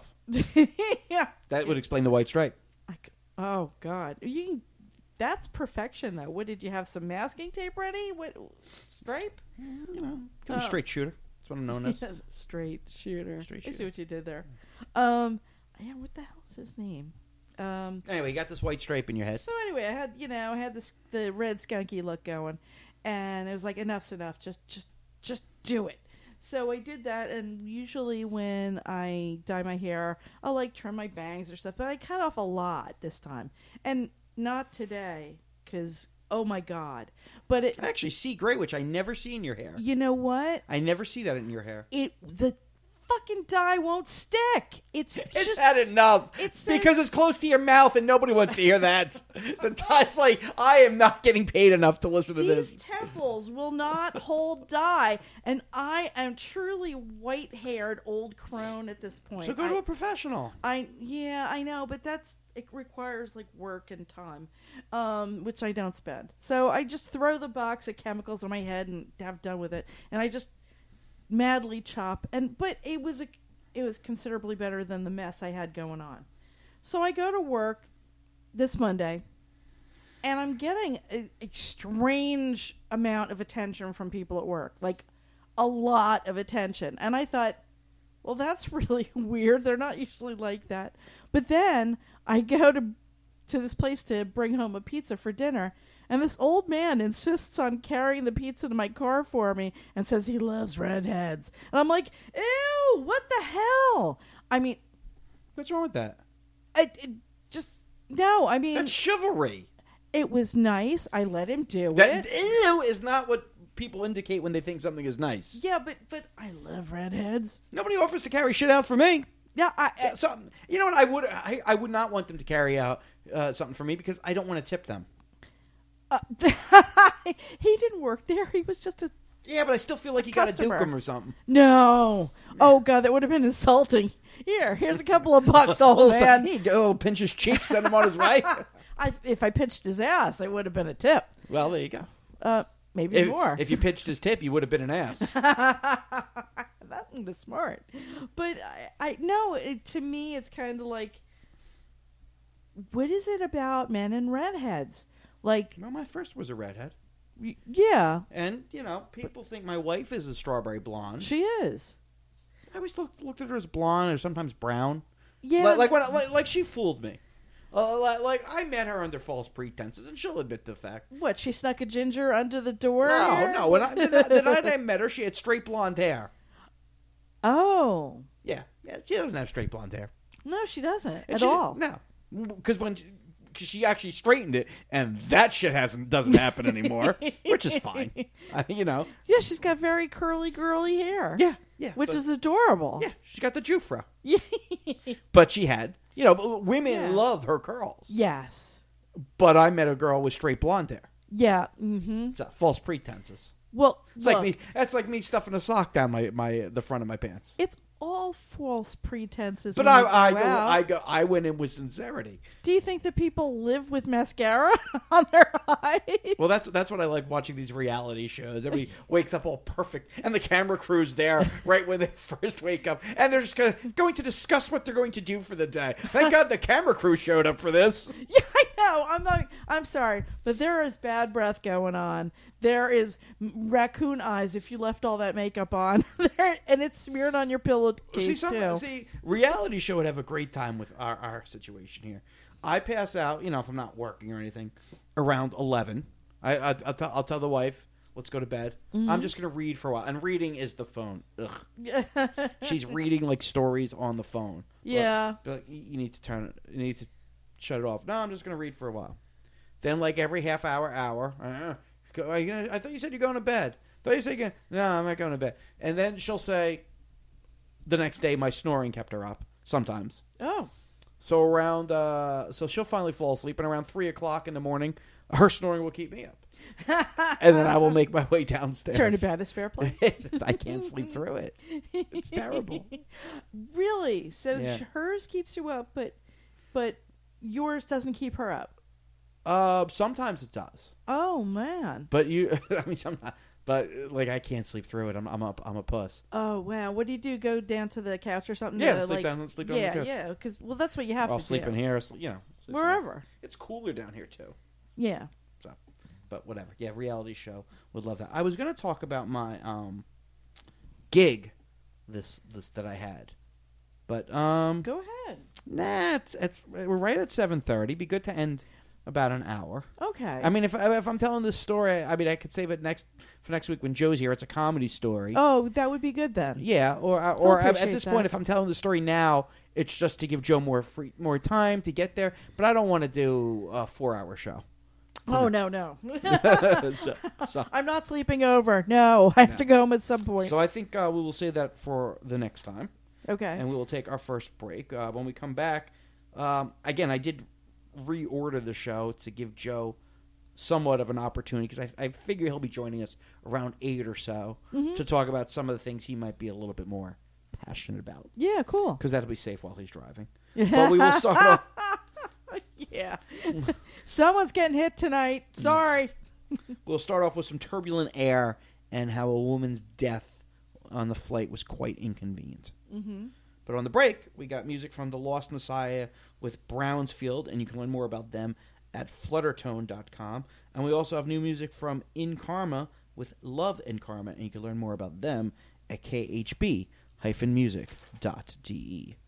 yeah. That would explain the white stripe. I c- oh God, you can, that's perfection though. What did you have? Some masking tape ready? What stripe? You know, I'm Oh. a straight shooter. That's what I'm known as. Yes, straight shooter. Straight I see shooter. what you did there. Um, yeah. What the hell is his name? Um. Anyway, you got this white stripe in your head. So anyway, I had you know I had this the red skunky look going, and it was like enough's enough. Just just just do it. So I did that, and usually when I dye my hair, I'll like trim my bangs or stuff. But I cut off a lot this time, and not today because oh my God! But it, I actually see gray, which I never see in your hair. you know what? I never see that in your hair. It the fucking dye won't stick. It's It's just had enough. it says- because it's close to your mouth and nobody wants to hear that. The tie's like, I am not getting paid enough to listen to these this. temples will not hold dye, and I am truly white-haired old crone at this point. So go I, to a professional. I yeah, I know, but that's it requires like work and time, um, which I don't spend. So I just throw the box of chemicals on my head and have done with it, and I just madly chop. And but it was a, it was considerably better than the mess I had going on. So I go to work this Monday, and I'm getting a, a strange amount of attention from people at work, like a lot of attention. And I thought, well, that's really weird. They're not usually like that. But then I go to to this place to bring home a pizza for dinner, and this old man insists on carrying the pizza to my car for me and says he loves redheads. And I'm like, ew, what the hell? I mean, What's wrong with that? I, it just, no, I mean, That's chivalry. it was nice. I let him do That it. ew is not what people indicate when they think something is nice. Yeah, but but I love redheads. Nobody offers to carry shit out for me. Yeah, I, I So, you know what? I would I, I would not want them to carry out uh, something for me because I don't want to tip them. uh, he didn't work there. He was just a Yeah, but I still feel like you got to duke Customer. them or something. no. Oh God, that would have been insulting. Here, here's a couple of bucks, old So man. he go pinch his cheek, send him on his way. I, if I pinched his ass, it would have been a tip. Well, there you go. Uh, maybe If, more. if you pitched his tip, you would have been an ass. That was smart. But I, I no, it, to me, it's kind of like, what is it about men and redheads? Like, Well, my first was a redhead. y- yeah, And, you know, people think my wife is a strawberry blonde. she is. I always looked, looked at her as blonde or sometimes brown. Yeah, Like, like, when, I- like, like she fooled me. Uh, like, like, I met her under false pretenses, and she'll admit the fact. what? She snuck a ginger under the door. No, here? no. When I, the, night- the night I met her, she had straight blonde hair. Oh Yeah, yeah. She doesn't have straight blonde hair. no, she doesn't And at she- all. No, because when cause she actually straightened it, and that shit hasn't doesn't happen anymore, which is fine. I, you know. Yeah, she's got very curly, girly hair. Yeah, yeah. which but- is adorable. yeah. She got the Jufra, Yeah. but she had you know women Yeah. love her curls. Yes. But I met a girl with straight blonde hair. Yeah. Mm-hmm. So, false pretenses. Well, It's look, like me. That's like me stuffing a sock down my, my the front of my pants. it's all false pretenses. But when I you I go go, out. I go I went in with sincerity. Do you think that people live with mascara on their eyes? Well, that's that's what I like watching these reality shows. Everybody wakes up all perfect, and the camera crew's there right when they first wake up, and they're just gonna, going to discuss what they're going to do for the day. Thank God the camera crew showed up for this. Yeah, I no, I'm not. I'm sorry, but there is bad breath going on. There is raccoon eyes if you left all that makeup on, there, and it's smeared on your pillowcase see, some, too. see, reality show would have a great time with our, our situation here. I pass out, you know, if I'm not working or anything, around eleven. I, I, I'll, tell, I'll tell the wife, let's go to bed. Mm-hmm. I'm just going to read for a while. And reading is the phone. Ugh. She's reading, like, stories on the phone. Yeah. But, like, you need to turn it, you need to shut it off. No, I'm just going to read for a while. Then, like, every half hour, hour, uh, go, are you gonna, I thought you said you're going to bed. I thought you said you're going no, I'm not going to bed. And then she'll say, the next day, my snoring kept her up, sometimes. Oh. So around, uh, so she'll finally fall asleep, and around three o'clock in the morning, her snoring will keep me up, and then I will make my way downstairs. Turn to bed is fair play. I can't sleep through it. It's terrible. Really? So Yeah. hers keeps you up, but but yours doesn't keep her up. Uh, sometimes it does, Oh man. but you, I mean, sometimes, but like I can't sleep through it. I'm, I'm a, I'm a puss. Oh wow. What do you do? Go down to the couch or something? Yeah, to, sleep like, down, sleep down. Yeah, on the couch. yeah. Because well, that's what you have I'll to sleep do. in here, sleep- you know, sleep Wherever. It's cooler down here too. Yeah. So, but whatever. Yeah, reality show. Would love that. I was going to talk about my um gig, this this that I had, but um, Go ahead. nah, it's, it's we're right at seven thirty. Be good to end about an hour. Okay. I mean, if if I'm telling this story, I mean, I could save it next for next week when Joe's here. It's a comedy story. Oh, that would be good then. Yeah, or or at appreciate this that. point, if I'm telling the story now, it's just to give Joe more free more time to get there. But I don't want to do a four hour show. Oh no, no. so, so, I'm not sleeping over. No, I have No. to go home at some point. so I think uh, we will say that for the next time, okay. and we will take our first break. Uh, when we come back, um, again, I did reorder the show to give Joe somewhat of an opportunity because I, I figure he'll be joining us around eight or so Mm-hmm. to talk about some of the things he might be a little bit more passionate about Yeah, cool. because that'll be safe while he's driving. But we will start off. Yeah. Someone's getting hit tonight. Sorry. We'll start off with some turbulent air and how a woman's death on the flight was quite inconvenient. Mm-hmm. But on the break, we got music from The Lost Messiah with Brownsfield, and you can learn more about them at fluttertone dot com. And we also have new music from In Karma with Love in Karma, and you can learn more about them at k h b dash music dot d e.